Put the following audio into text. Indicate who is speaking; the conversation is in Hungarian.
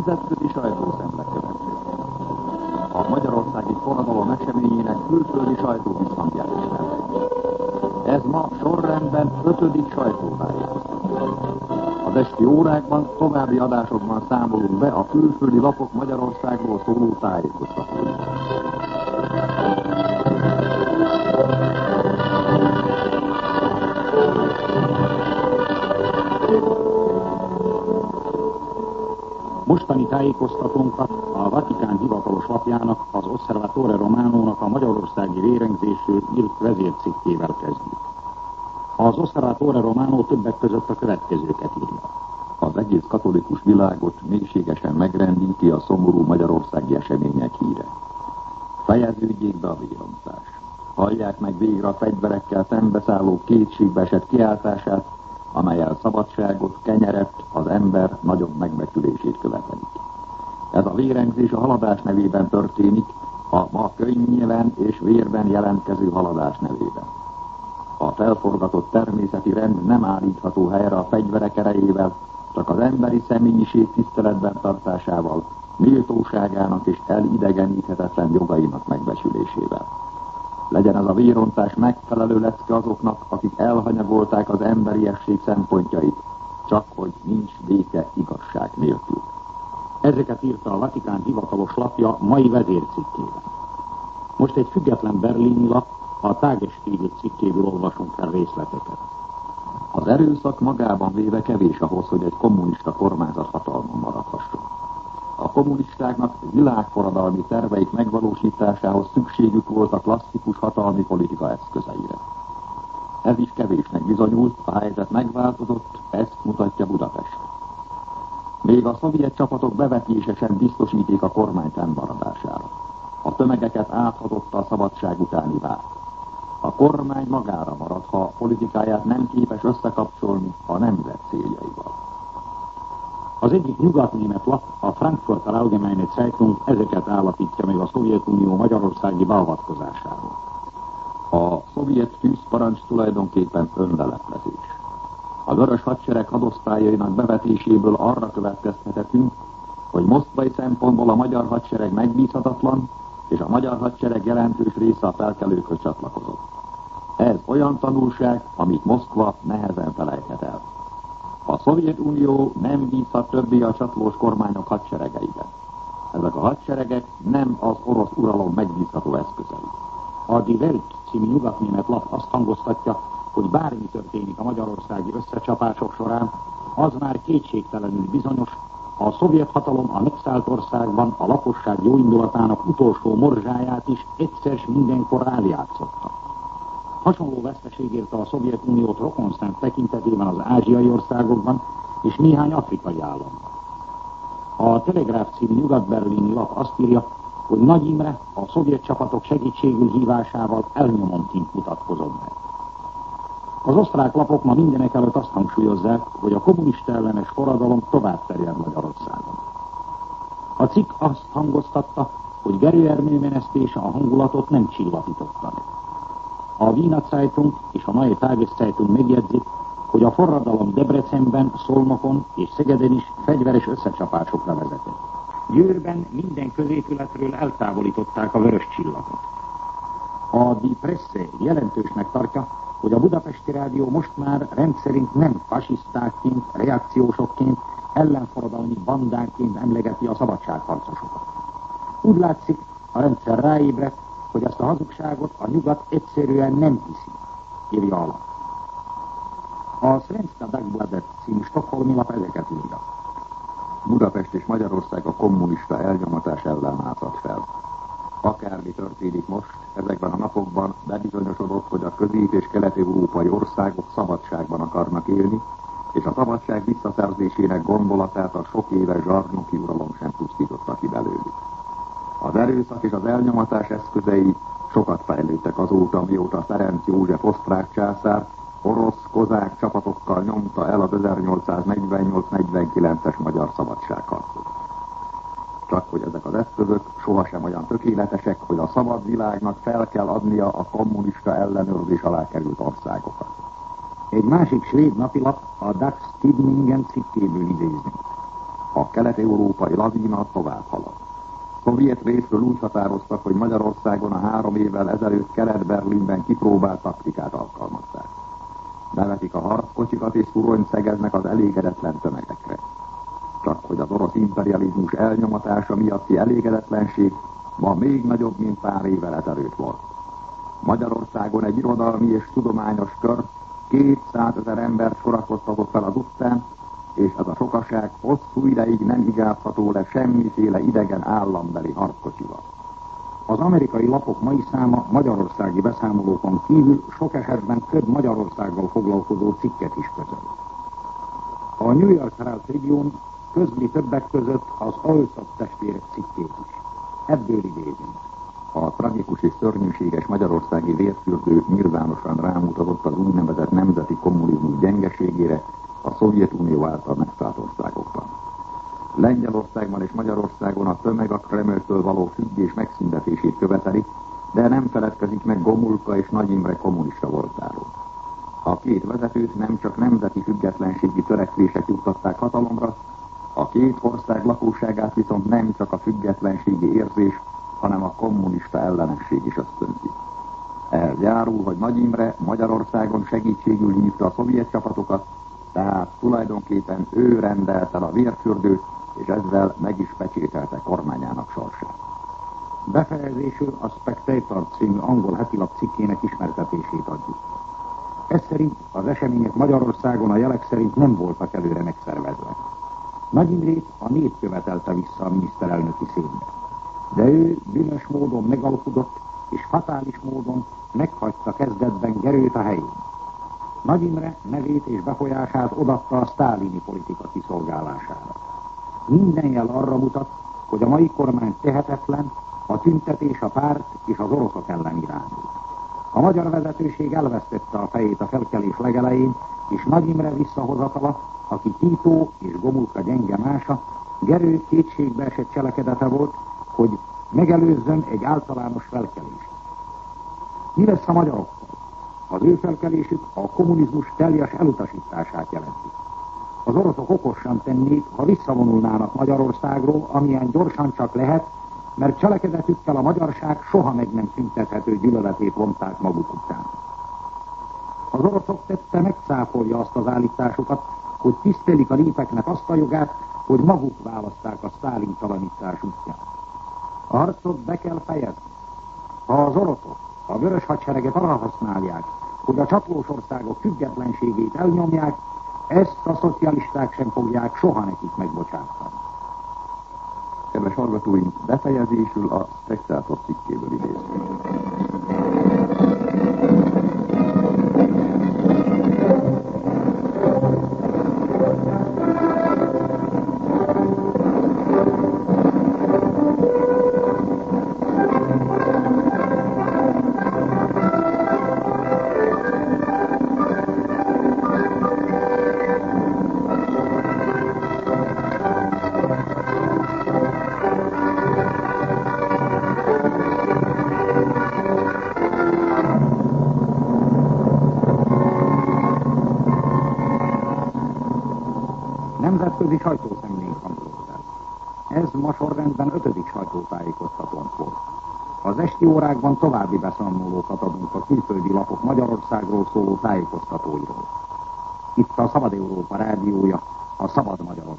Speaker 1: Nemzetközi sajtószemle következik. A magyarországi forradalom eseményének külföldi sajtó visszhangjelentette. Ez ma sorrendben 5. sajtótájékoztató. Az esti órákban további adásokban számolunk be a külföldi lapok Magyarországról szóló tájékoztatóit. Mostani tájékoztatónkat a Vatikán hivatalos lapjának, az Osservatore Románónak a magyarországi vérengzésről írt vezércikkével kezdjük. Az Osservatore Románó többek között a következőket írja. Az egész katolikus világot mélységesen megrendíti a szomorú magyarországi események híre. Fejeződjék be a vérontás. Hallják meg végre a fegyverekkel szembeszálló kétségbe esett kiáltását, amellyel szabadságot, kenyeret, az ember nagyobb megbecsülését követelik. Ez a vérengzés a haladás nevében történik, a ma könnyűen és vérben jelentkező haladás nevében. A felforgatott természeti rend nem állítható helyre a fegyverek erejével, csak az emberi személyiség tiszteletben tartásával, méltóságának és elidegeníthetetlen jogainak megbecsülésével. Legyen ez a vérontás megfelelő lecke azoknak, akik elhanyagolták az emberiesség szempontjait, csak hogy nincs béke igazság nélkül. Ezeket írta a Vatikán hivatalos lapja mai vezércikkében. Most egy független berlini lap, a Tagesspiegel cikkéből olvasunk fel részleteket. Az erőszak magában véve kevés ahhoz, hogy egy kommunista kormányzat hatalmon maradhasson. A kommunistáknak világforradalmi terveik megvalósításához szükségük volt a klasszikus hatalmi politika eszközeire. Ez is kevésnek bizonyult, a helyzet megváltozott, ezt mutatja Budapest. Még a szovjet csapatok bevetése sem biztosíték a kormány fennmaradására. A tömegeket áthatotta a szabadság utáni vágy. A kormány magára marad, ha a politikáját nem képes összekapcsolni a nemzet céljaival. Az egyik nyugatnémet lap, a Frankfurter Allgemeine Zeitung ezeket állapítja meg a Szovjetunió magyarországi beavatkozásáról. A szovjet tűzparancs tulajdonképpen önleleplezés. A vörös hadsereg hadosztályainak bevetéséből arra következtethetünk, hogy moszkvai szempontból a magyar hadsereg megbízhatatlan, és a magyar hadsereg jelentős része a felkelőkhöz csatlakozott. Ez olyan tanulság, amit Moszkva nehezen felejthet el. A Szovjetunió nem bízhat többé a csatlós kormányok hadseregeiben. Ezek a hadseregek nem az orosz uralom megbízható eszközei. A Die Welt című nyugatnémet lap azt hangoztatja, hogy bármi történik a magyarországi összecsapások során, az már kétségtelenül bizonyos, a szovjet hatalom a megszállt országban a lakosság jóindulatának utolsó morzsáját is egyszer s mindenkor eljátszotta. Hasonló veszteség érte a Szovjetuniót rokonszem tekintetében az ázsiai országokban és néhány afrikai államban. A Telegráf című nyugat-berlini lap azt írja, hogy Nagy Imre a szovjet csapatok segítségül hívásával elnyomomként mutatkozott meg. Az osztrák lapok ma mindenek előtt azt hangsúlyozzák, hogy a kommunista ellenes forradalom tovább terjed Magyarországon. A cikk azt hangoztatta, hogy Gerőermű menesztése a hangulatot nem csillapította meg. A Wiener Zeitung és a Neue Tageszeitung megjegyzik, hogy a forradalom Debrecenben, Szolnokon és Szegeden is fegyveres összecsapásokra vezetett. Győrben minden középületről eltávolították a vörös csillagot. A Die Presse jelentősnek tartja, hogy a Budapesti Rádió most már rendszerint nem fasisztákként, reakciósokként, ellenforradalmi bandánként emlegeti a szabadságharcosokat. Úgy látszik, a rendszer ráébredt, hogy ezt a hazugságot a nyugat egyszerűen nem hiszi, írja alap. A Svenska Dagbladet című stockholmi lap ezeket írja. Budapest és Magyarország a kommunista elnyomatás ellen állhat fel. Akármi történik most, ezekben a napokban bebizonyosodott, hogy a közép- és kelet-európai országok szabadságban akarnak élni, és a szabadság visszaszerzésének gondolatát a sok éves zsarnoki uralom sem pusztította ki belőlük. Az erőszak és az elnyomatás eszközei sokat fejlődtek azóta, mióta Ferenc József osztrák császár orosz, kozák csapatokkal nyomta el az 1848-49-es magyar szabadságharcot. Csak hogy ezek az eszközök sohasem olyan tökéletesek, hogy a szabad világnak fel kell adnia a kommunista ellenőrzés alá került országokat. Egy másik svéd napilap, a Dags Tidningen cikkéből idézni.
Speaker 2: A kelet-európai lavina tovább halad. Szovjet részről úgy határoztak, hogy Magyarországon a 3 évvel ezelőtt Kelet-Berlinben kipróbált taktikát alkalmazzák. Bevetik a harckocsikat és szuronyt szegeznek az elégedetlen tömegekre. Csak hogy az orosz imperializmus elnyomatása miatti elégedetlenség ma még nagyobb, mint pár évvel ezelőtt volt. Magyarországon egy irodalmi és tudományos kör 200 000 embert sorakoztatott fel az utcán, és ez a sokaság hosszú ideig nem igázható le semmiféle idegen állambeli harckocsival.
Speaker 1: Az amerikai lapok mai száma magyarországi beszámolókon kívül sok esetben több Magyarországgal foglalkozó cikket is közöl. A New York Herald Tribune közli többek között az Olszok testvérek cikkét is. Ebből idézünk.
Speaker 2: A tragikus és szörnyűséges magyarországi vérfürdő nyilvánosan rámutatott az úgynevezett nemzeti kommunizmus gyengeségére a Szovjetunió által megszállt országokban. Lengyelországban és Magyarországon a tömeg a Kremltől való függés megszüntetését követeli, de nem feledkezik meg Gomulka és Nagy Imre kommunista voltáról. A két vezetőt nem csak nemzeti függetlenségi törekvések juttatták hatalomra, a két ország lakosságát viszont nem csak a függetlenségi érzés, hanem a kommunista ellenesség is ösztönzi. Ehhez járul, hogy Nagy Imre Magyarországon segítségül hívta a szovjet csapatokat, tehát tulajdonképpen ő rendelte a vérfürdőt, és ezzel meg is pecsételte kormányának sorsát.
Speaker 1: Befejezésül a Spectator című angol hetilap cikkének ismertetését adjuk. Ez szerint az események Magyarországon a jelek szerint nem voltak előre megszervezve. Nagy Imrét a nép követelte vissza a miniszterelnöki székbe. De ő bűnös módon megalkudott, és fatális módon meghagyta kezdetben Gerőt a helyén. Nagy Imre nevét és befolyását odatta a sztálini politika kiszolgálására. Minden jel arra mutat, hogy a mai kormány tehetetlen, a tüntetés a párt és az oroszok ellen irányul. A magyar vezetőség elvesztette a fejét a felkelés legelején, és Nagy Imre visszahozatala, aki Tito és Gomulka gyenge mása, Gerő kétségbe esett cselekedete volt, hogy megelőzzön egy általános felkelést. Mi lesz a magyarokkal? Az ő felkelésük a kommunizmus teljes elutasítását jelenti. Az oroszok okosan tennék, ha visszavonulnának Magyarországról, amilyen gyorsan csak lehet, mert cselekedetükkel a magyarság soha meg nem szüntethető gyűlöletét vonták maguk után. Az oroszok tette megcáfolja azt az állításukat, hogy tisztelik a népeknek azt a jogát, hogy maguk választák a sztálintalanítás útját. A harcot be kell fejezni. Ha az oroszok a vörös hadsereget arra használják, hogy a csatlós országok függetlenségét elnyomják, ezt a szocialisták sem fogják soha nekik megbocsátani.
Speaker 2: Kedves hallgatóink, befejezésül a Spectator cikkéből idézünk.
Speaker 1: Nemzetközi sajtószemlénk hangzott el. Ez ma sorrendben 5. sajtótájékoztatónk volt. Az esti órákban további beszámolókat adunk a külföldi lapok Magyarországról szóló tájékoztatóiról. Itt a Szabad Európa rádiója, a Szabad Magyarország.